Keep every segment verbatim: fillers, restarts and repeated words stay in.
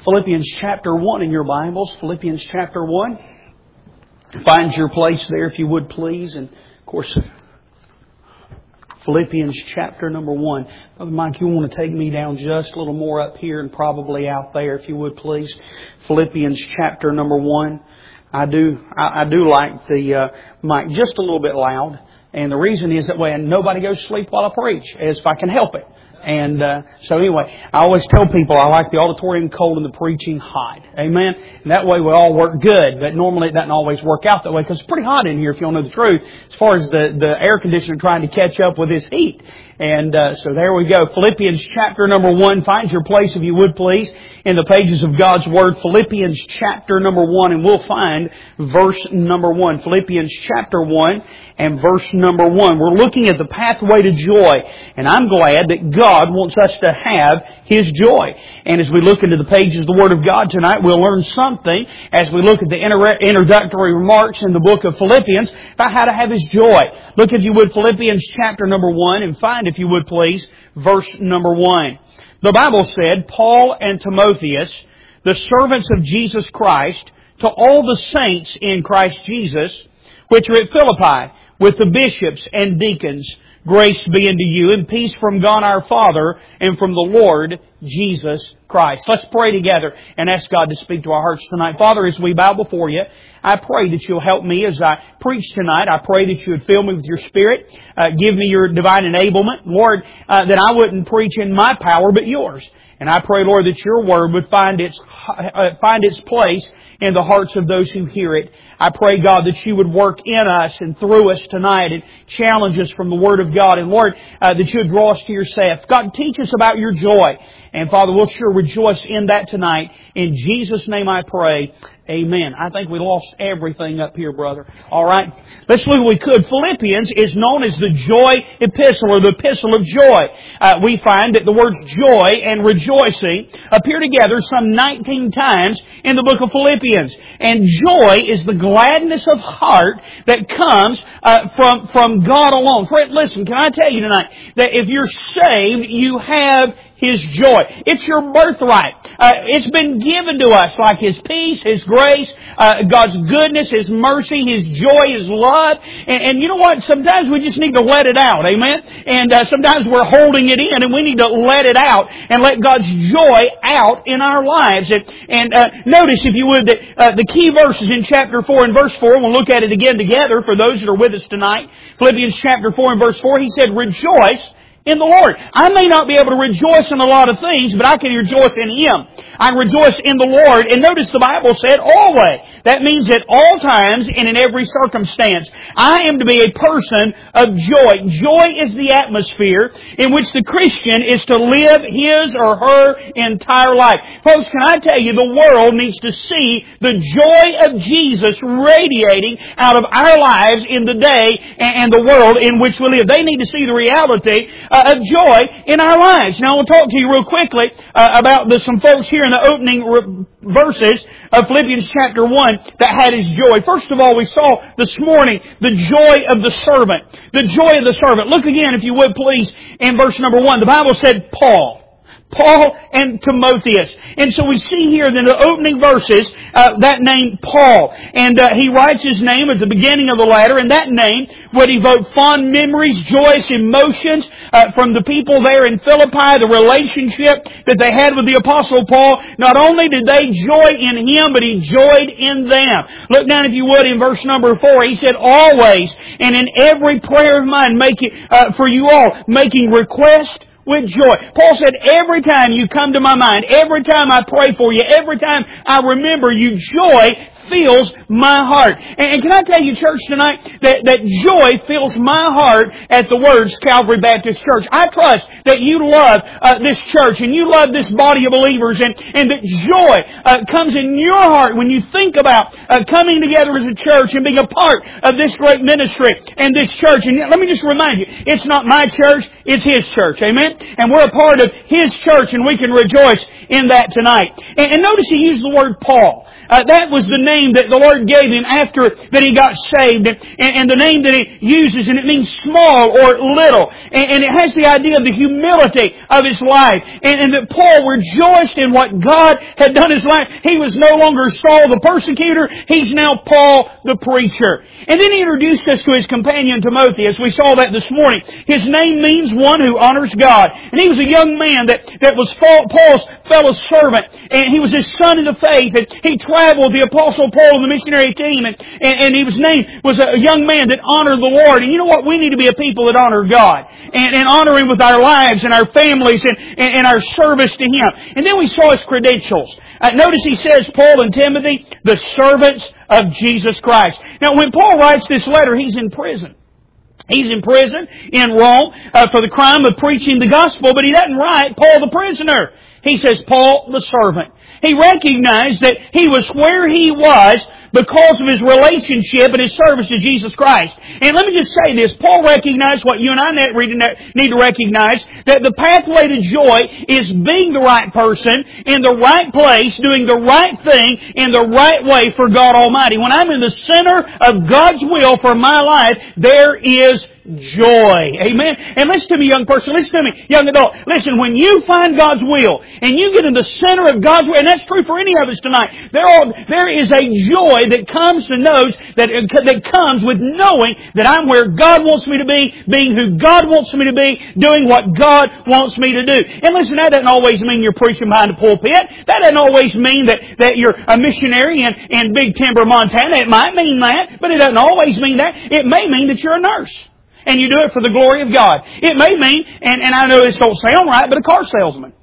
Philippians chapter one in your Bibles. Philippians chapter one. Find your place there if you would please. And of course, Philippians chapter number one. Brother Mike, you want to take me down just a little more up here and probably out there if you would please. Philippians chapter number one. I do, I, I do like the uh, mic just a little bit loud. And the reason is that way nobody goes to sleep while I preach, as if I can help it. And uh, so anyway, I always tell people I like the auditorium cold and the preaching hot. Amen? And that way we all work good. But normally it doesn't always work out that way because it's pretty hot in here if you don't know the truth. As far as the, the air conditioner trying to catch up with this heat. And uh, so there we go. Philippians chapter number one. Find your place if you would please in the pages of God's Word. Philippians chapter number one. And we'll find verse number one. Philippians chapter one and verse number one. We're looking at the pathway to joy. And I'm glad that God wants us to have His joy. And as we look into the pages of the Word of God tonight, we'll learn something as we look at the introductory remarks in the book of Philippians about how to have His joy. Look, if you would, Philippians chapter number one, and find, if you would please, verse number one. The Bible said, Paul and Timotheus, the servants of Jesus Christ, to all the saints in Christ Jesus, which are at Philippi, with the bishops and deacons, grace be unto you, and peace from God our Father and from the Lord Jesus Christ. Let's pray together and ask God to speak to our hearts tonight. Father, as we bow before You, I pray that You'll help me as I preach tonight. I pray that You would fill me with Your Spirit. Uh, give me Your divine enablement. Lord, uh, that I wouldn't preach in my power but Yours. And I pray, Lord, that Your Word would find its, uh, find its place in the hearts of those who hear it. I pray, God, that You would work in us and through us tonight and challenge us from the Word of God. And Lord, uh, that You would draw us to Yourself. God, teach us about Your joy. And Father, we'll sure rejoice in that tonight. In Jesus' name I pray. Amen. I think we lost everything up here, brother. All right. Let's look if we could. Philippians is known as the joy epistle or the epistle of joy. Uh, we find that the words joy and rejoicing appear together some nineteen times in the book of Philippians. And joy is the gladness of heart that comes uh, from, from God alone. Friend, listen, can I tell you tonight that if you're saved, you have His joy. It's your birthright. Uh, it's been given to us like His peace, His grace, uh, God's goodness, His mercy, His joy, His love. And, and you know what? Sometimes we just need to let it out. Amen? And uh, sometimes we're holding it in and we need to let it out and let God's joy out in our lives. And, and uh, notice, if you would, that uh, the key verses in chapter four and verse four, we'll look at it again together for those that are with us tonight. Philippians chapter four and verse four, he said, rejoice in the Lord. I may not be able to rejoice in a lot of things, but I can rejoice in Him. I rejoice in the Lord. And notice the Bible said always. That means at all times and in every circumstance. I am to be a person of joy. Joy is the atmosphere in which the Christian is to live his or her entire life. Folks, can I tell you, the world needs to see the joy of Jesus radiating out of our lives in the day and the world in which we live. They need to see the reality Uh, of joy in our lives. Now, I'll talk to you real quickly uh, about the, some folks here in the opening re- verses of Philippians chapter one that had his joy. First of all, we saw this morning the joy of the servant. The joy of the servant. Look again, if you would please, in verse number one. The Bible said Paul. Paul and Timotheus. And so we see here in the opening verses uh, that name Paul. And uh, he writes his name at the beginning of the letter. And that name would evoke fond memories, joyous emotions uh, from the people there in Philippi, the relationship that they had with the Apostle Paul. Not only did they joy in him, but he joyed in them. Look down, if you would, in verse number four. He said, always and in every prayer of mine make it, uh, for you all, making request with joy. Paul said, every time you come to my mind, every time I pray for you, every time I remember you, joy fills my heart. And can I tell you, church, tonight, that, that joy fills my heart at the words Calvary Baptist Church. I trust that you love uh, this church and you love this body of believers, and, and that joy uh, comes in your heart when you think about uh, coming together as a church and being a part of this great ministry and this church. And let me just remind you, it's not my church, it's His church. Amen? And we're a part of His church, and we can rejoice in that tonight. And, and notice he used the word Paul. Uh, that was the name that the Lord gave him after that he got saved. And, and the name that he uses, and it means small or little. And, and it has the idea of the humility of his life. And, and that Paul rejoiced in what God had done in his life. He was no longer Saul the persecutor. He's now Paul the preacher. And then he introduced us to his companion Timothy, as we saw that this morning. His name means one who honors God. And he was a young man that, that was Paul's fellow servant. And he was his son in the faith. And he traveled with the Apostle Paul and the missionary team. And, and, and he was named, was a young man that honored the Lord. And you know what? We need to be a people that honor God. And, and honor Him with our lives and our families and, and, and our service to Him. And then we saw his credentials. Uh, notice he says, Paul and Timothy, the servants of Jesus Christ. Now when Paul writes this letter, he's in prison. He's in prison in Rome uh, for the crime of preaching the gospel, but he doesn't write Paul the prisoner. He says Paul the servant. He recognized that he was where he was because of his relationship and his service to Jesus Christ. And let me just say this, Paul recognized what you and I need to recognize, that the pathway to joy is being the right person, in the right place, doing the right thing, in the right way for God Almighty. When I'm in the center of God's will for my life, there is joy. Amen? And listen to me, young person. Listen to me, young adult. Listen, when you find God's will and you get in the center of God's will, and that's true for any of us tonight, there, are, there is a joy that comes to knows, that, that comes with knowing that I'm where God wants me to be, being who God wants me to be, doing what God wants me to do. And listen, that doesn't always mean you're preaching behind a pulpit. That doesn't always mean that, that you're a missionary in, in Big Timber, Montana. It might mean that, but it doesn't always mean that. It may mean that you're a nurse. And you do it for the glory of God. It may mean, and, and I know this don't sound right, but a car salesman.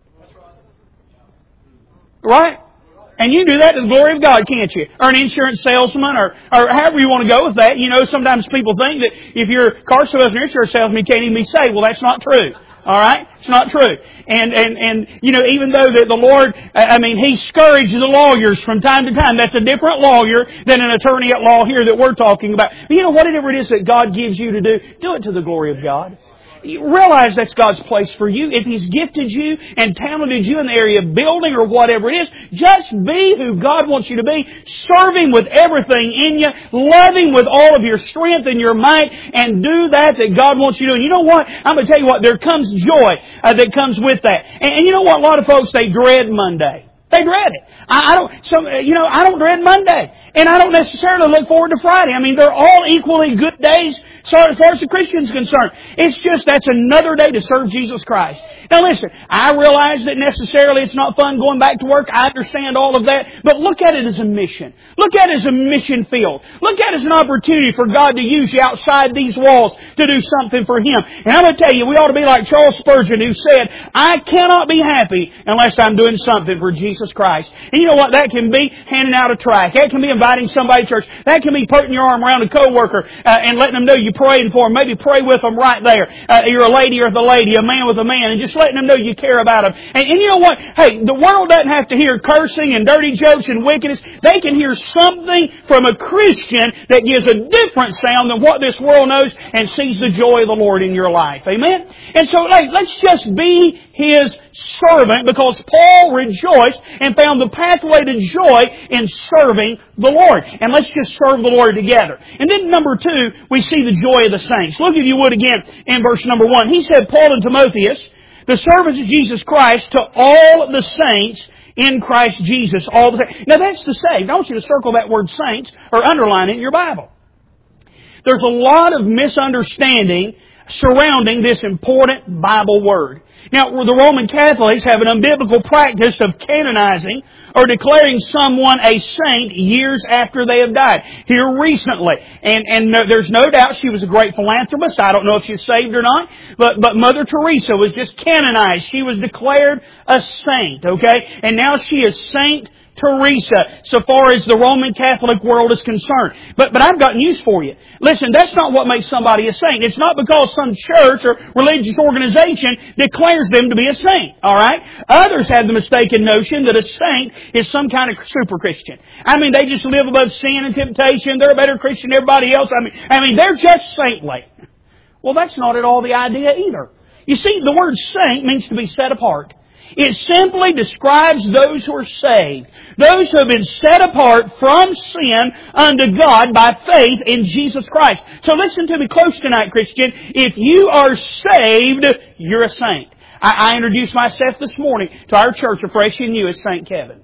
Right? And you do that to the glory of God, can't you? Or an insurance salesman, or, or however you want to go with that. You know, sometimes people think that if you're a car salesman or insurance salesman, you can't even be saved. Well, that's not true. All right? It's not true. And, and, and, you know, even though that the Lord, I mean, He scourges the lawyers from time to time. That's a different lawyer than an attorney at law here that we're talking about. But you know, whatever it is that God gives you to do, do it to the glory of God. You realize that's God's place for you. If He's gifted you and talented you in the area of building or whatever it is, just be who God wants you to be. Serve Him with everything in you. Love Him with all of your strength and your might. And do that that God wants you to do. And you know what? I'm going to tell you what. There comes joy uh, that comes with that. And, and you know what? A lot of folks, they dread Monday. They dread it. I, I don't, so, you know, I don't dread Monday. And I don't necessarily look forward to Friday. I mean, they're all equally good days so as far as the Christian's concerned. It's just that's another day to serve Jesus Christ. Now listen, I realize that necessarily it's not fun going back to work. I understand all of that. But look at it as a mission. Look at it as a mission field. Look at it as an opportunity for God to use you outside these walls to do something for Him. And I'm going to tell you, we ought to be like Charles Spurgeon, who said, I cannot be happy unless I'm doing something for Jesus Christ. And you know what? That can be handing out a tract. That can be inviting somebody to church. That can be putting your arm around a coworker uh, and letting them know you praying for them. Maybe pray with them right there. Uh, you're a lady or the lady, a man with a man, and just letting them know you care about them. And, and you know what? Hey, the world doesn't have to hear cursing and dirty jokes and wickedness. They can hear something from a Christian that gives a different sound than what this world knows and sees the joy of the Lord in your life. Amen? And so, hey, let's just be His servant, because Paul rejoiced and found the pathway to joy in serving the Lord. And let's just serve the Lord together. And then number two, we see the joy of the saints. Look, if you would, again in verse number one. He said, Paul and Timotheus, the servants of Jesus Christ, to all the saints in Christ Jesus. All the saints. Now that's the saved. I want you to circle that word saints or underline it in your Bible. There's a lot of misunderstanding surrounding this important Bible word. Now, the Roman Catholics have an unbiblical practice of canonizing or declaring someone a saint years after they have died. Here recently. And, and there's no doubt she was a great philanthropist. I don't know if she's saved or not. But, but Mother Teresa was just canonized. She was declared a saint, okay? And now she is Saint Teresa, so far as the Roman Catholic world is concerned. But, but I've got news for you. Listen, that's not what makes somebody a saint. It's not because some church or religious organization declares them to be a saint. Alright? Others have the mistaken notion that a saint is some kind of super Christian. I mean, they just live above sin and temptation. They're a better Christian than everybody else. I mean, I mean, they're just saintly. Well, that's not at all the idea either. You see, the word saint means to be set apart. It simply describes those who are saved. Those who have been set apart from sin unto God by faith in Jesus Christ. So listen to me close tonight, Christian. If you are saved, you're a saint. I, I introduced myself this morning to our church afresh in you as Saint Kevin.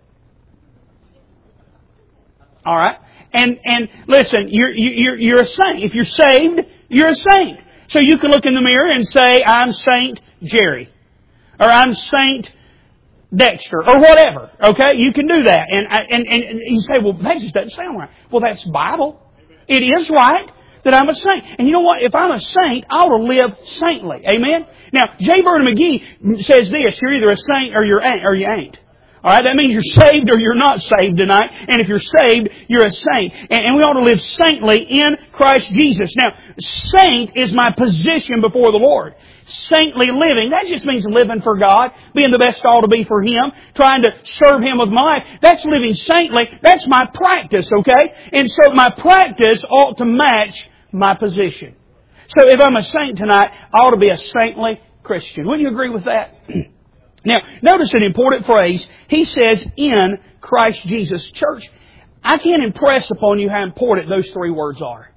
Alright? And, and listen, you're, you're, you're a saint. If you're saved, you're a saint. So you can look in the mirror and say, I'm Saint Jerry. Or I'm Saint Dexter. Or whatever. Okay? You can do that. And, and, and you say, well, that just doesn't sound right. Well, that's Bible. It is right that I'm a saint. And you know what? If I'm a saint, I ought to live saintly. Amen? Now, J. Vernon McGee says this, you're either a saint or you're ain't, or you ain't. Alright, that means you're saved or you're not saved tonight. And if you're saved, you're a saint. And we ought to live saintly in Christ Jesus. Now, saint is my position before the Lord. Saintly living, that just means living for God, being the best I ought to be for Him, trying to serve Him with my life. That's living saintly. That's my practice, okay? And so my practice ought to match my position. So if I'm a saint tonight, I ought to be a saintly Christian. Wouldn't you agree with that? Now, notice an important phrase. He says, in Christ Jesus. Church, I can't impress upon you how important those three words are.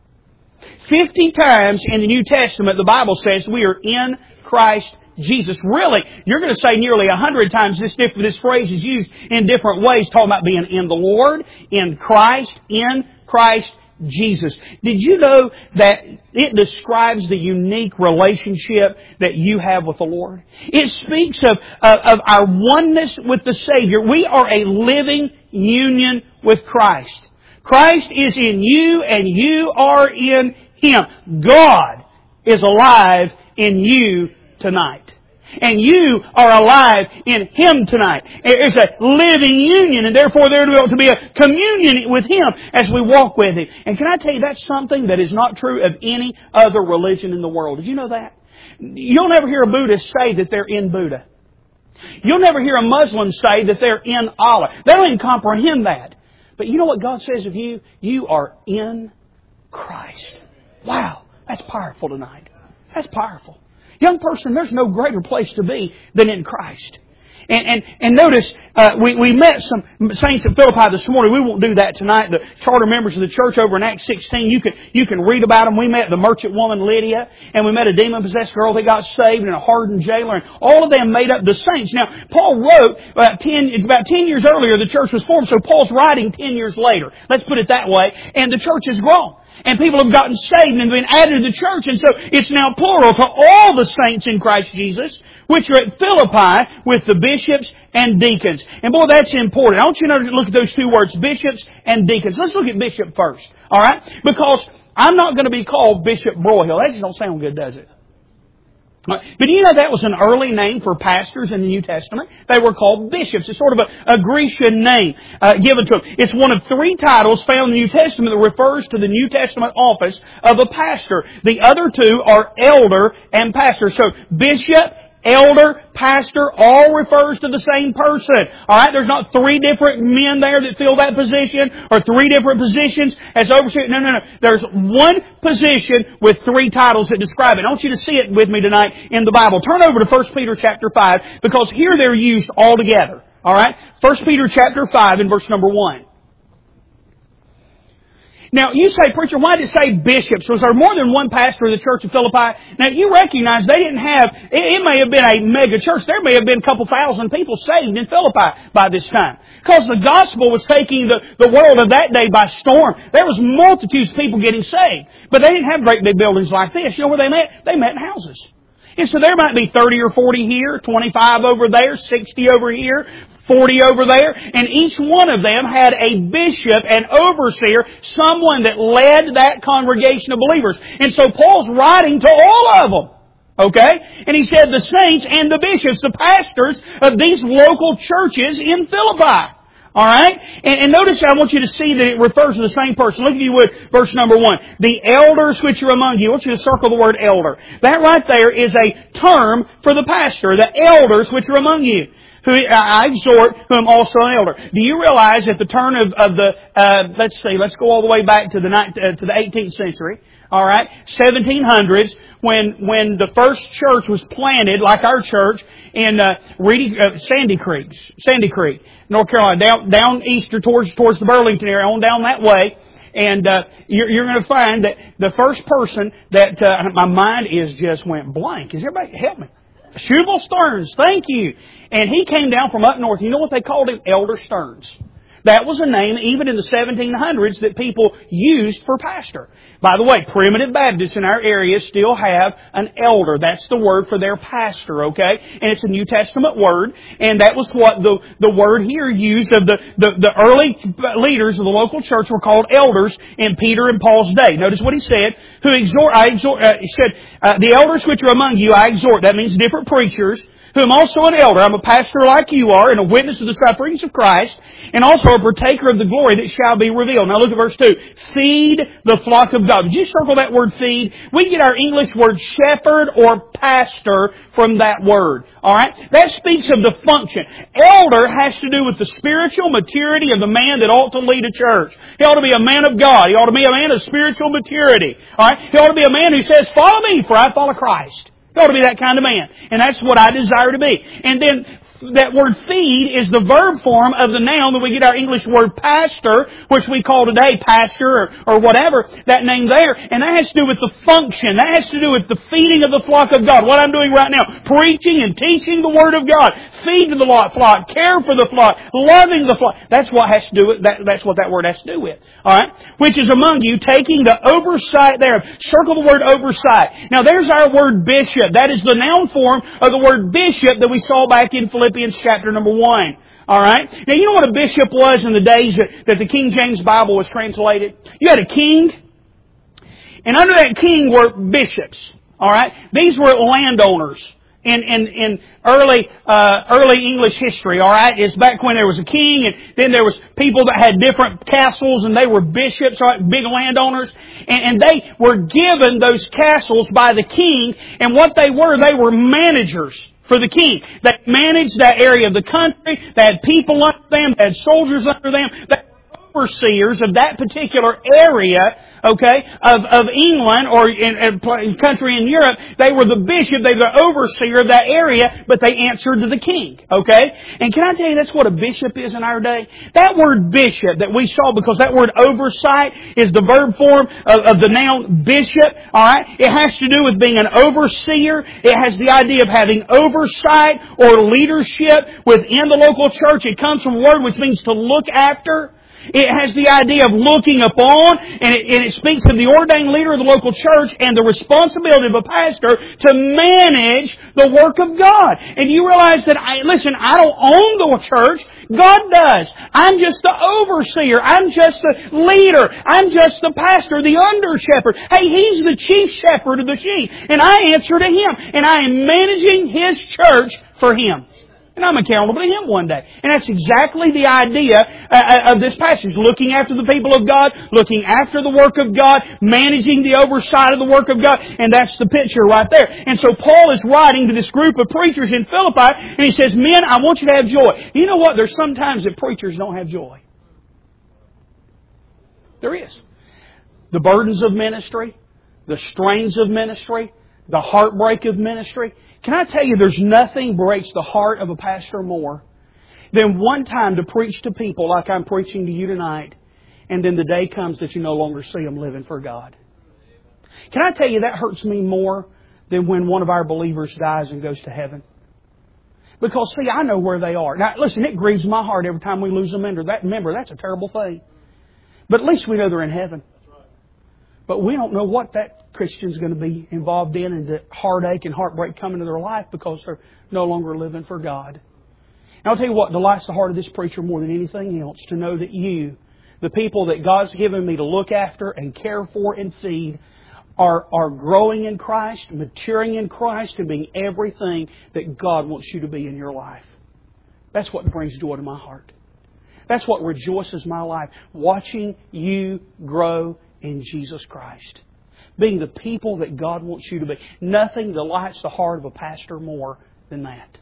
Fifty times in the New Testament, the Bible says we are in Christ Jesus. Really, you're going to say nearly a hundred times this, this phrase is used in different ways, talking about being in the Lord, in Christ, in Christ Jesus. Did you know that it describes the unique relationship that you have with the Lord? It speaks of, of, of our oneness with the Savior. We are a living union with Christ. Christ is in you and you are in Him. God is alive in you tonight. And you are alive in Him tonight. It's a living union, and therefore there ought to be a communion with Him as we walk with Him. And can I tell you, that's something that is not true of any other religion in the world. Did you know that? You'll never hear a Buddhist say that they're in Buddha. You'll never hear a Muslim say that they're in Allah. They don't even comprehend that. But you know what God says of you? You are in Christ. Wow, that's powerful tonight. That's powerful. Young person, there's no greater place to be than in Christ. And and, and notice, uh, we, we met some saints at Philippi this morning. We won't do that tonight. The charter members of the church over in Acts sixteen, you can, you can read about them. We met the merchant woman Lydia, and we met a demon-possessed girl that got saved, and a hardened jailer, and all of them made up the saints. Now, Paul wrote about ten, about ten years earlier the church was formed, so Paul's writing ten years later. Let's put it that way. And the church has grown. And people have gotten saved and been added to the church. And so it's now plural to all the saints in Christ Jesus, which are at Philippi with the bishops and deacons. And boy, that's important. I want you to look at those two words, bishops and deacons. Let's look at bishop first. Alright? Because I'm not going to be called Bishop Broyhill. That just don't sound good, does it? But you know that was an early name for pastors in the New Testament. They were called bishops. It's sort of a, a Grecian name uh, given to them. It's one of three titles found in the New Testament that refers to the New Testament office of a pastor. The other two are elder and pastor. So bishop, elder, pastor, all refers to the same person. Alright, there's not three different men there that fill that position, or three different positions as overseer. No, no, no. There's one position with three titles that describe it. I want you to see it with me tonight in the Bible. Turn over to First Peter chapter five, because here they're used all together. Alright? First Peter chapter five and verse number one. Now, you say, preacher, why did it say bishops? Was there more than one pastor of the church of Philippi? Now, you recognize they didn't have, it, it may have been a mega church. There may have been a couple thousand people saved in Philippi by this time. Because the gospel was taking the, the world of that day by storm. There was multitudes of people getting saved. But they didn't have great big buildings like this. You know where they met? They met in houses. And so there might be thirty or forty here, twenty-five over there, sixty over here, forty over there. And each one of them had a bishop, an overseer, someone that led that congregation of believers. And so Paul's writing to all of them. Okay? And he said the saints and the bishops, the pastors of these local churches in Philippi. Alright? And, and notice, I want you to see that it refers to the same person. Look if you would, verse number one. The elders which are among you. I want you to circle the word elder. That right there is a term for the pastor. The elders which are among you. Who I exhort, whom also an elder. Do you realize at the turn of, of the, uh, let's see, let's go all the way back to the, uh, to the eighteenth century. All right, seventeen hundreds, when when the first church was planted, like our church, in uh, Reedy, uh, Sandy Creek, Sandy Creek, North Carolina, down down east or towards towards the Burlington area, on down that way. And uh, you're, you're going to find that the first person that uh, my mind is just went blank. Is everybody help me? Shubal Stearns, thank you. And he came down from up north. You know what they called him? Elder Stearns. That was a name, even in the seventeen hundreds, that people used for pastor. By the way, Primitive Baptists in our area still have an elder. That's the word for their pastor, okay? And it's a New Testament word. And that was what the, the word here used of the, the, the early leaders of the local church were called elders in Peter and Paul's day. Notice what he said. Who exhort, I exhort, uh, he said, uh, the elders which are among you, I exhort. That means different preachers. Who am also an elder. I'm a pastor like you are, and a witness of the sufferings of Christ, and also a partaker of the glory that shall be revealed. Now look at verse two. Feed the flock of God. Did you circle that word feed? We get our English word shepherd or pastor from that word. Alright? That speaks of the function. Elder has to do with the spiritual maturity of the man that ought to lead a church. He ought to be a man of God. He ought to be a man of spiritual maturity. Alright? He ought to be a man who says, follow me, for I follow Christ. You ought to be that kind of man. And that's what I desire to be. And then that word feed is the verb form of the noun that we get our English word pastor, which we call today pastor or, or whatever, that name there. And that has to do with the function. That has to do with the feeding of the flock of God. What I'm doing right now, preaching and teaching the Word of God. Feed to the flock, care for the flock, loving the flock. That's what has to do with that, that's what that word has to do with. Alright? Which is among you, taking the oversight thereof. Circle the word oversight. Now there's our word bishop. That is the noun form of the word bishop that we saw back in Philippians chapter number one. Alright? Now you know what a bishop was in the days that, that the King James Bible was translated? You had a king, and under that king were bishops. Alright? These were landowners. In, in, in early, uh, early English history, alright? It's back when there was a king, and then there was people that had different castles, and they were bishops, right? Big landowners. And, and they were given those castles by the king, and what they were, they were managers for the king. They managed that area of the country. They had people under them. They had soldiers under them. They were overseers of that particular area, okay, of, of England or in a country in Europe. They were the bishop, they were the overseer of that area, but they answered to the king, okay? And can I tell you that's what a bishop is in our day? That word bishop that we saw, because that word oversight is the verb form of, of the noun bishop, alright? It has to do with being an overseer. It has the idea of having oversight or leadership within the local church. It comes from a word which means to look after. It has the idea of looking upon, and it, and it speaks of the ordained leader of the local church and the responsibility of a pastor to manage the work of God. And you realize that, I, listen, I don't own the church. God does. I'm just the overseer. I'm just the leader. I'm just the pastor, the under shepherd. Hey, He's the chief shepherd of the sheep. And I answer to Him. And I am managing His church for Him. And I'm accountable to Him one day. And that's exactly the idea uh, of this passage. Looking after the people of God, looking after the work of God, managing the oversight of the work of God. And that's the picture right there. And so Paul is writing to this group of preachers in Philippi, and he says, men, I want you to have joy. You know what? There's sometimes that preachers don't have joy. There is. The burdens of ministry, the strains of ministry, the heartbreak of ministry. Can I tell you, there's nothing breaks the heart of a pastor more than one time to preach to people like I'm preaching to you tonight, and then the day comes that you no longer see them living for God. Can I tell you, that hurts me more than when one of our believers dies and goes to heaven. Because, see, I know where they are. Now, listen, it grieves my heart every time we lose a member. That member, that's a terrible thing. But at least we know they're in heaven. But we don't know what that Christian's going to be involved in, and the heartache and heartbreak come into their life because they're no longer living for God. And I'll tell you what delights the heart of this preacher more than anything else, to know that you, the people that God's given me to look after and care for and feed, are, are growing in Christ, maturing in Christ, and being everything that God wants you to be in your life. That's what brings joy to my heart. That's what rejoices my life, watching you grow in Jesus Christ. Being the people that God wants you to be. Nothing delights the heart of a pastor more than that.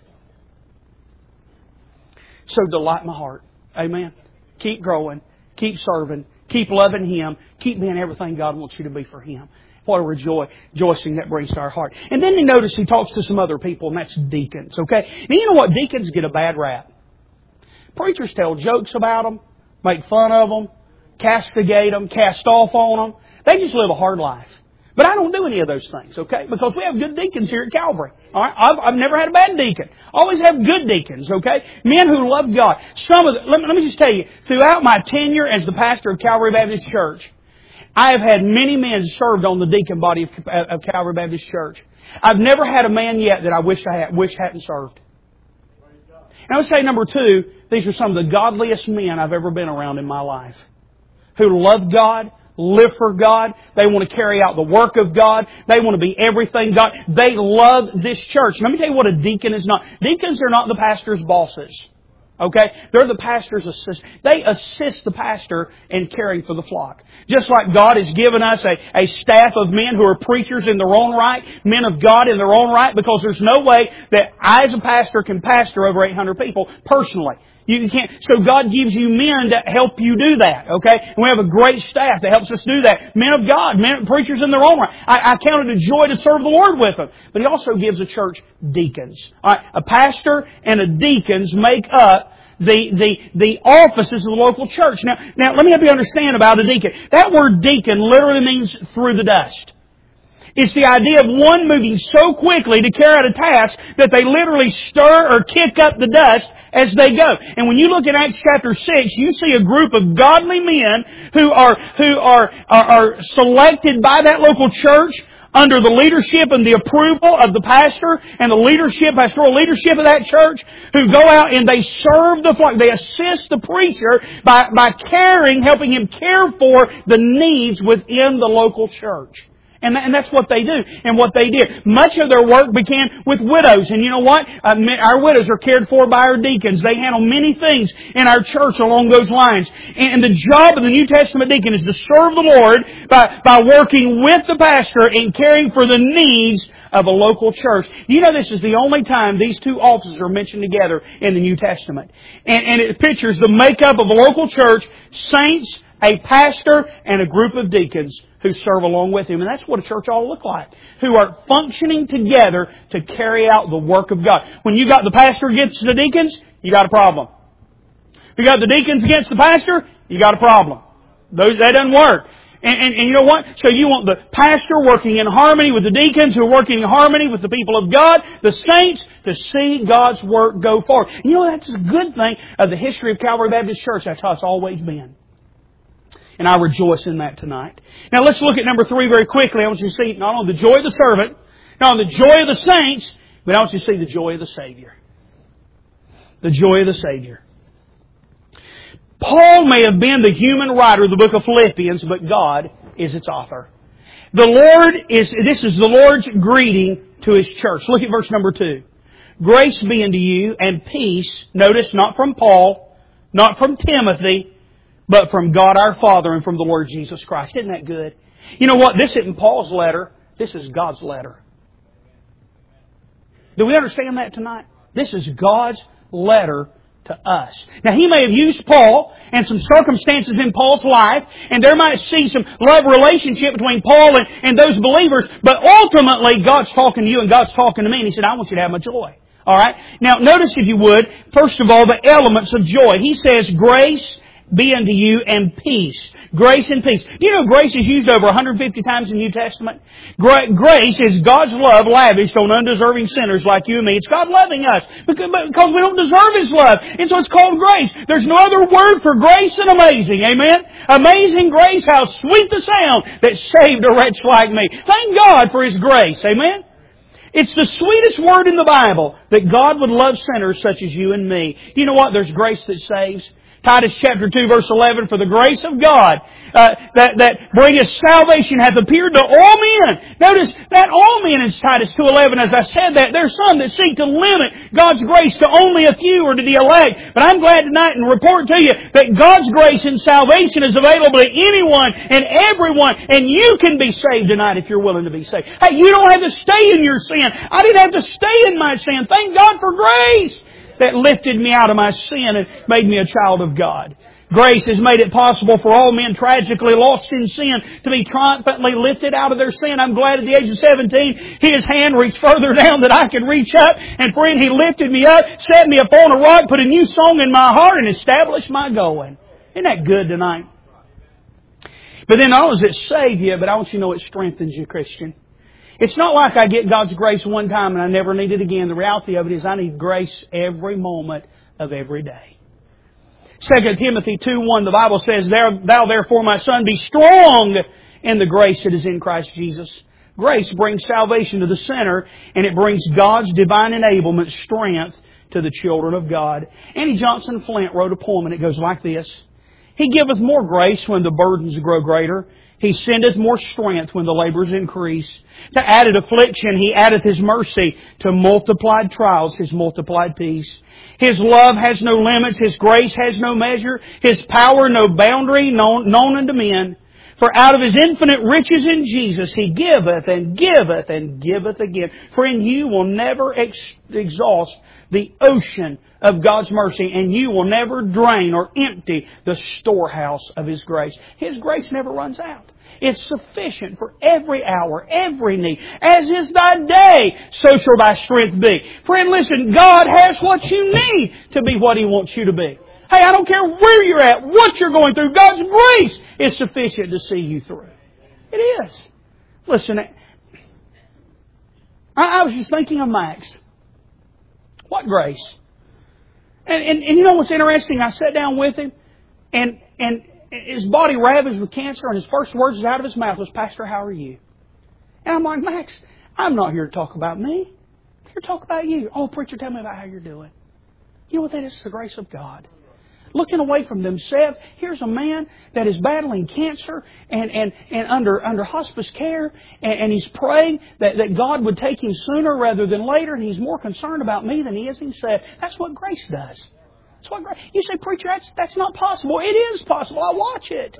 So delight my heart. Amen. Keep growing. Keep serving. Keep loving Him. Keep being everything God wants you to be for Him. What a rejoice, rejoicing that brings to our heart. And then you notice he talks to some other people, and that's deacons, okay? And you know what? Deacons get a bad rap. Preachers tell jokes about them, make fun of them, castigate them, cast off on them. They just live a hard life. But I don't do any of those things, okay? Because we have good deacons here at Calvary. All right? I've, I've never had a bad deacon. Always have good deacons, okay? Men who love God. Some of the, let, me, let me just tell you, throughout my tenure as the pastor of Calvary Baptist Church, I have had many men served on the deacon body of, of Calvary Baptist Church. I've never had a man yet that I wish I had, wish hadn't served. And I would say number two, these are some of the godliest men I've ever been around in my life. Who love God, live for God. They want to carry out the work of God. They want to be everything God. They love this church. Let me tell you what a deacon is not. Deacons are not the pastor's bosses. Okay? They're the pastor's assist. They assist the pastor in caring for the flock. Just like God has given us a, a staff of men who are preachers in their own right, men of God in their own right, because there's no way that I as a pastor can pastor over eight hundred people personally. You can't. So God gives you men to help you do that. Okay, and we have a great staff that helps us do that. Men of God, men preachers in their own right. I, I count it a joy to serve the Lord with them. But He also gives a church deacons. All right, a pastor and a deacons make up the the the offices of the local church. Now, now let me help you understand about a deacon. That word deacon literally means through the dust. It's the idea of one moving so quickly to carry out a task that they literally stir or kick up the dust as they go. And when you look at Acts chapter six, you see a group of godly men who are who are are, are selected by that local church under the leadership and the approval of the pastor and the leadership, pastoral leadership of that church, who go out and they serve the flock. They assist the preacher by, by caring, helping him care for the needs within the local church. And, that, and that's what they do. And what they did. Much of their work began with widows. And you know what? Uh, our widows are cared for by our deacons. They handle many things in our church along those lines. And the job of the New Testament deacon is to serve the Lord by, by working with the pastor and caring for the needs of a local church. You know, this is the only time these two offices are mentioned together in the New Testament. And, and it pictures the makeup of a local church, saints, a pastor, and a group of deacons who serve along with him. And that's what a church ought to look like. Who are functioning together to carry out the work of God. When you got the pastor against the deacons, you got a problem. If you got the deacons against the pastor, you got a problem. Those, that doesn't work. And, and, and you know what? So you want the pastor working in harmony with the deacons who are working in harmony with the people of God, the saints, to see God's work go forward. And you know, that's a good thing of the history of Calvary Baptist Church. That's how it's always been. And I rejoice in that tonight. Now let's look at number three very quickly. I want you to see not only the joy of the servant, not only the joy of the saints, but I want you to see the joy of the Savior. The joy of the Savior. Paul may have been the human writer of the book of Philippians, but God is its author. The Lord is, this is the Lord's greeting to His church. Look at verse number two. Grace be unto you and peace, notice, not from Paul, not from Timothy, but from God our Father and from the Lord Jesus Christ. Isn't that good? You know what? This isn't Paul's letter. This is God's letter. Do we understand that tonight? This is God's letter to us. Now, he may have used Paul and some circumstances in Paul's life, and there might see some love relationship between Paul and, and those believers, but ultimately, God's talking to you and God's talking to me, and He said, I want you to have my joy. All right? Now, notice, if you would, first of all, the elements of joy. He says, grace be unto you and peace. Grace and peace. Do you know grace is used over one hundred fifty times in the New Testament? Gra- grace is God's love lavished on undeserving sinners like you and me. It's God loving us because, because we don't deserve His love. And so it's called grace. There's no other word for grace than amazing. Amen? Amazing grace, how sweet the sound that saved a wretch like me. Thank God for His grace. Amen? It's the sweetest word in the Bible that God would love sinners such as you and me. You know what? There's grace that saves. Titus chapter two verse eleven, for the grace of God uh, that, that bringeth salvation hath appeared to all men. Notice that all men in Titus two eleven, as I said that, there's some that seek to limit God's grace to only a few or to the elect. But I'm glad tonight and report to you that God's grace and salvation is available to anyone and everyone, and you can be saved tonight if you're willing to be saved. Hey, you don't have to stay in your sin. I didn't have to stay in my sin. Thank God for grace. that lifted me out of my sin and made me a child of God. Grace has made it possible for all men tragically lost in sin to be triumphantly lifted out of their sin. I'm glad at the age of seventeen, His hand reached further down than I could reach up. And friend, He lifted me up, set me upon a rock, put a new song in my heart, and established my going. Isn't that good tonight? But then not only does it save you, but I want you to know it strengthens you, Christian. It's not like I get God's grace one time and I never need it again. The reality of it is I need grace every moment of every day. Second Timothy two one, the Bible says, Thou therefore, my son, be strong in the grace that is in Christ Jesus. Grace brings salvation to the sinner, and it brings God's divine enablement, strength to the children of God. Annie Johnson Flint wrote a poem, and it goes like this. He giveth more grace when the burdens grow greater. He sendeth more strength when the labours increase. To added affliction, He addeth His mercy. To multiplied trials, His multiplied peace. His love has no limits. His grace has no measure. His power no boundary known, known unto men. For out of His infinite riches in Jesus, He giveth and giveth and giveth again. Friend, you will never ex- exhaust the ocean of God's mercy, and you will never drain or empty the storehouse of His grace. His grace never runs out. It's sufficient for every hour, every need. As is thy day, so shall thy strength be. Friend, listen, God has what you need to be what He wants you to be. Hey, I don't care where you're at, what you're going through. God's grace is sufficient to see you through. It is. Listen, I, I was just thinking of Max. What grace? And, and, and you know what's interesting? I sat down with him, and and his body ravaged with cancer, and his first words out of his mouth was, Pastor, how are you? And I'm like, Max, I'm not here to talk about me. I'm here to talk about you. Oh, preacher, tell me about how you're doing. You know what that is? It's the grace of God. Looking away from themselves, here's a man that is battling cancer and, and, and under under hospice care, and, and he's praying that, that God would take him sooner rather than later, and he's more concerned about me than he is himself. That's what grace does. That's what grace. You say, preacher, that's that's not possible. It is possible. I watch it.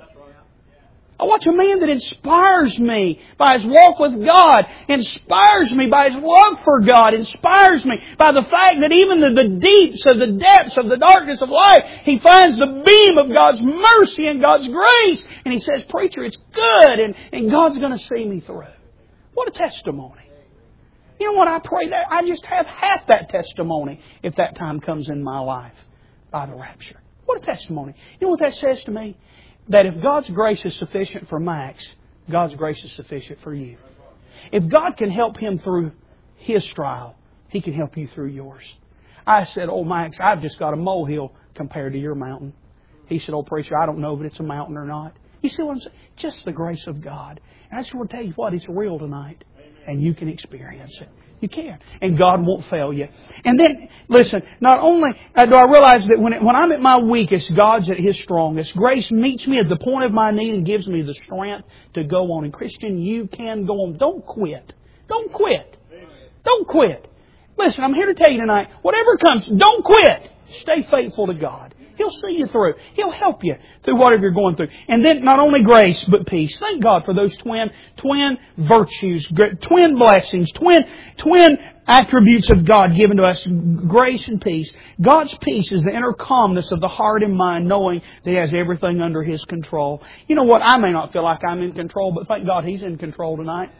I watch a man that inspires me by his walk with God, inspires me by his love for God, inspires me by the fact that even in the deeps of the depths of the darkness of life, he finds the beam of God's mercy and God's grace. And he says, preacher, it's good, and, and God's going to see me through. What a testimony. You know what? I pray that I just have half that testimony if that time comes in my life by the rapture. What a testimony. You know what that says to me? That if God's grace is sufficient for Max, God's grace is sufficient for you. If God can help him through his trial, He can help you through yours. I said, oh, Max, I've just got a molehill compared to your mountain. He said, oh, preacher, I don't know if it's a mountain or not. You see what I'm saying? Just the grace of God. And I just want to tell you what, it's real tonight. And you can experience it. You can. And God won't fail you. And then, listen, not only do I realize that when, it, when I'm at my weakest, God's at His strongest. Grace meets me at the point of my need and gives me the strength to go on. And Christian, you can go on. Don't quit. Don't quit. Don't quit. Listen, I'm here to tell you tonight, whatever comes, don't quit. Stay faithful to God. He'll see you through. He'll help you through whatever you're going through. And then not only grace, but peace. Thank God for those twin, twin virtues, twin blessings, twin, twin attributes of God given to us. Grace and peace. God's peace is the inner calmness of the heart and mind, knowing that He has everything under His control. You know what? I may not feel like I'm in control, but thank God He's in control tonight.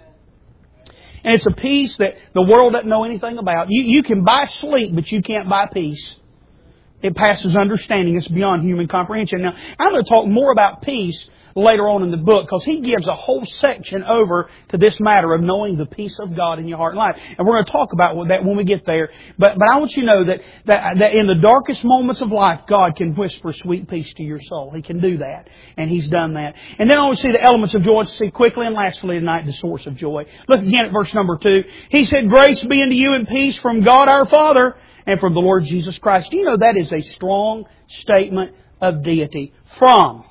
And it's a peace that the world doesn't know anything about. You, you can buy sleep, but you can't buy peace. It passes understanding. It's beyond human comprehension. Now, I'm going to talk more about peace later on in the book, because he gives a whole section over to this matter of knowing the peace of God in your heart and life. And we're going to talk about that when we get there. But but I want you to know that, that, that in the darkest moments of life, God can whisper sweet peace to your soul. He can do that. And He's done that. And then I want to see the elements of joy. Let's see quickly and lastly tonight the source of joy. Look again at verse number two. He said, grace be unto you and peace from God our Father and from the Lord Jesus Christ. Do you know that is a strong statement of deity? From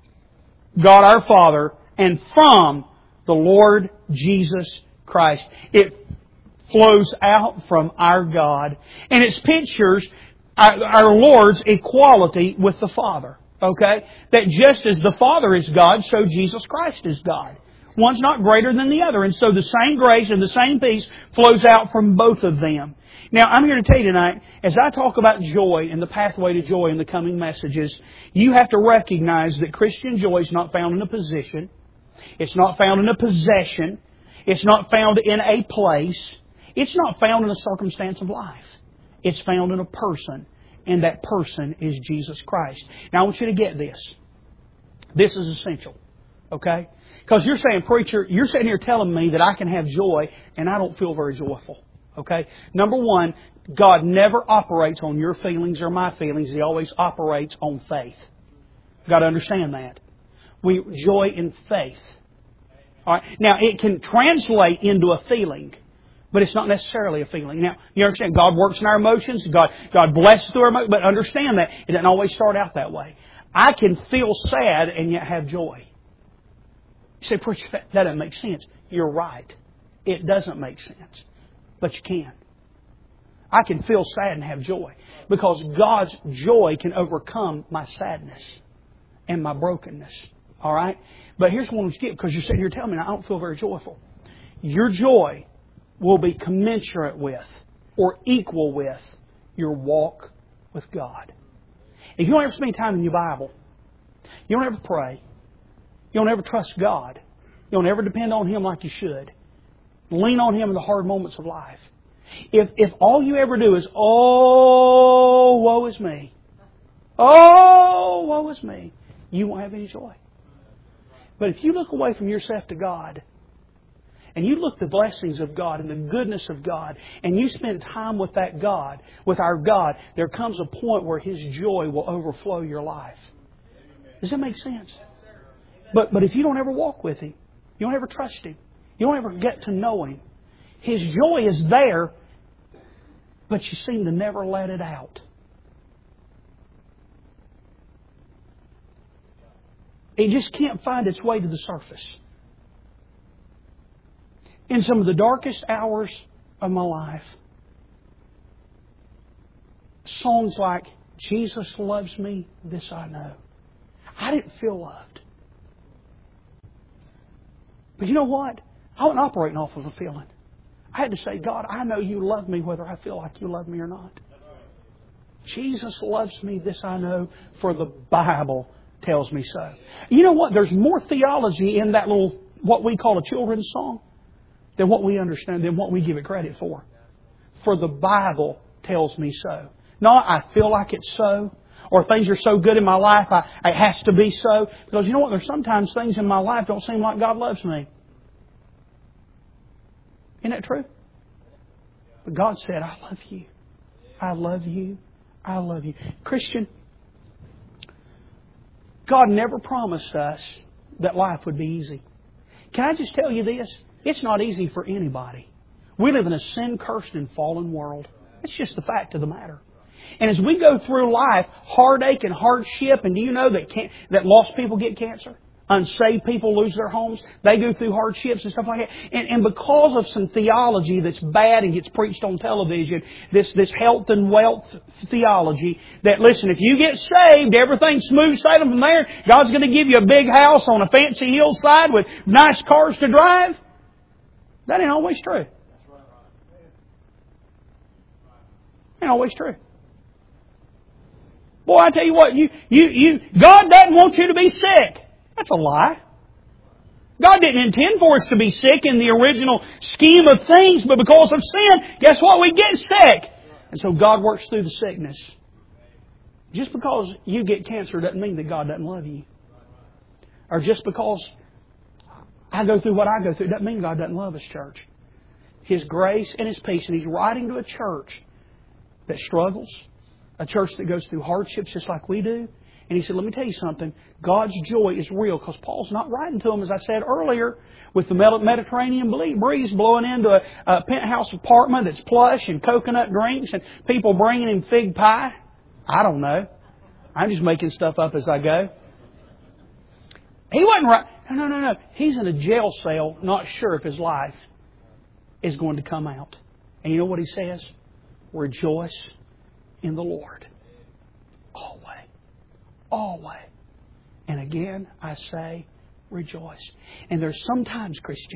God our Father and from the Lord Jesus Christ. It flows out from our God. And it pictures our, our Lord's equality with the Father. Okay? That just as the Father is God, so Jesus Christ is God. One's not greater than the other. And so the same grace and the same peace flows out from both of them. Now, I'm here to tell you tonight, as I talk about joy and the pathway to joy in the coming messages, you have to recognize that Christian joy is not found in a position. It's not found in a possession. It's not found in a place. It's not found in a circumstance of life. It's found in a person, and that person is Jesus Christ. Now, I want you to get this. This is essential. Okay? Because you're saying, preacher, you're sitting here telling me that I can have joy, and I don't feel very joyful. Okay? Number one, God never operates on your feelings or my feelings. He always operates on faith. You've got to understand that. We joy in faith. All right? Now, it can translate into a feeling, but it's not necessarily a feeling. Now, you understand, God works in our emotions. God, God blesses through our emotions. But understand that it doesn't always start out that way. I can feel sad and yet have joy. You say, preacher, that doesn't make sense. You're right. It doesn't make sense. But you can. I can feel sad and have joy. Because God's joy can overcome my sadness and my brokenness. All right? But here's what I want to get, because you're sitting here telling me I don't feel very joyful. Your joy will be commensurate with or equal with your walk with God. If you don't ever spend time in your Bible, you don't ever pray, you don't ever trust God, you don't ever depend on Him like you should, lean on Him in the hard moments of life. If if all you ever do is, oh, woe is me, oh, woe is me, you won't have any joy. But if you look away from yourself to God, and you look at the blessings of God and the goodness of God, and you spend time with that God, with our God, there comes a point where His joy will overflow your life. Does that make sense? But but if you don't ever walk with Him, you don't ever trust Him, you don't ever get to know Him, His joy is there, but you seem to never let it out. It just can't find its way to the surface. In some of the darkest hours of my life, songs like, Jesus loves me, this I know. I didn't feel loved. But you know what? I wasn't operating off of a feeling. I had to say, God, I know You love me whether I feel like You love me or not. Jesus loves me, this I know, for the Bible tells me so. You know what? There's more theology in that little, what we call a children's song, than what we understand, than what we give it credit for. For the Bible tells me so. Not I feel like it's so, or things are so good in my life, I, it has to be so. Because you know what? There's sometimes things in my life don't seem like God loves me. Isn't that true? But God said, I love you. I love you. I love you. Christian, God never promised us that life would be easy. Can I just tell you this? It's not easy for anybody. We live in a sin-cursed and fallen world. It's just the fact of the matter. And as we go through life, heartache and hardship, and do you know that can, that lost people get cancer? Unsaved people lose their homes. They go through hardships and stuff like that. And, and because of some theology that's bad and gets preached on television, this, this health and wealth theology, that listen, if you get saved, everything's smooth sailing from there. God's going to give you a big house on a fancy hillside with nice cars to drive. That ain't always true. Ain't always true. Boy, I tell you what, you, you, you, God doesn't want you to be sick. That's a lie. God didn't intend for us to be sick in the original scheme of things, but because of sin, guess what? We get sick. And so God works through the sickness. Just because you get cancer doesn't mean that God doesn't love you. Or just because I go through what I go through doesn't mean God doesn't love us, church. His grace and His peace. And He's writing to a church that struggles, a church that goes through hardships just like we do. And He said, let me tell you something. God's joy is real, because Paul's not writing to them, as I said earlier, with the Mediterranean breeze blowing into a, a penthouse apartment that's plush and coconut drinks and people bringing him fig pie. I don't know. I'm just making stuff up as I go. He wasn't right. No, no, no, no. He's in a jail cell, not sure if his life is going to come out. And you know what he says? Rejoice in the Lord. Always. Always. And again, I say, rejoice. And there's sometimes, Christian,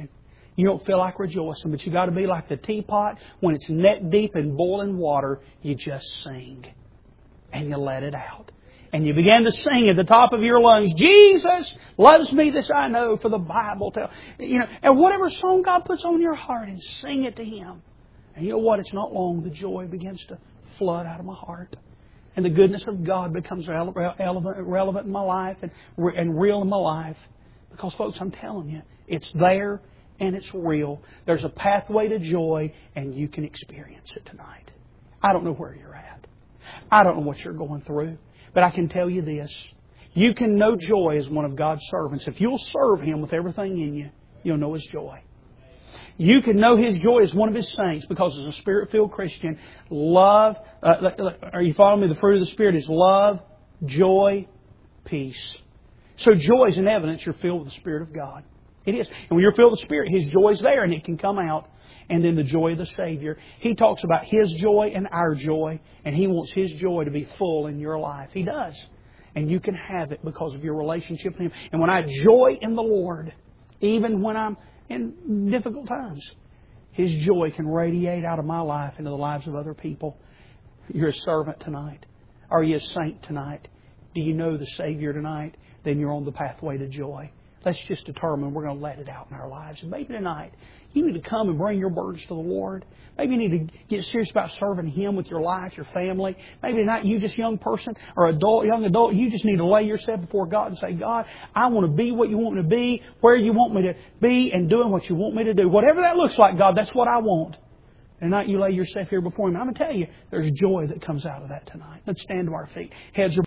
You don't feel like rejoicing, but you got to be like the teapot. When it's neck deep in boiling water, you just sing. And you let it out. And you begin to sing at the top of your lungs, Jesus loves me, this I know, for the Bible tells. You know, and whatever song God puts on your heart, and sing it to Him. And you know what? It's not long. The joy begins to flood out of my heart. And the goodness of God becomes relevant in my life and, and real in my life. Because, folks, I'm telling you, it's there and it's real. There's a pathway to joy, and you can experience it tonight. I don't know where you're at. I don't know what you're going through. But I can tell you this. You can know joy as one of God's servants. If you'll serve Him with everything in you, you'll know His joy. You can know His joy as one of His saints, because as a Spirit-filled Christian, love, uh, are you following me? The fruit of the Spirit is love, joy, peace. So joy is an evidence you're filled with the Spirit of God. It is. And when you're filled with the Spirit, His joy is there and it can come out. And then the joy of the Savior. He talks about His joy and our joy. And He wants His joy to be full in your life. He does. And you can have it because of your relationship with Him. And when I joy in the Lord, even when I'm in difficult times, His joy can radiate out of my life into the lives of other people. You're a servant tonight. Are you a saint tonight? Do you know the Savior tonight? Then you're on the pathway to joy. Let's just determine we're going to let it out in our lives. And maybe tonight you need to come and bring your burdens to the Lord. Maybe you need to get serious about serving Him with your life, your family. Maybe tonight you just young person or adult, young adult, you just need to lay yourself before God and say, God, I want to be what you want me to be, where you want me to be, and doing what you want me to do. Whatever that looks like, God, that's what I want. And tonight you lay yourself here before Him. I'm going to tell you, there's joy that comes out of that tonight. Let's stand to our feet. Heads are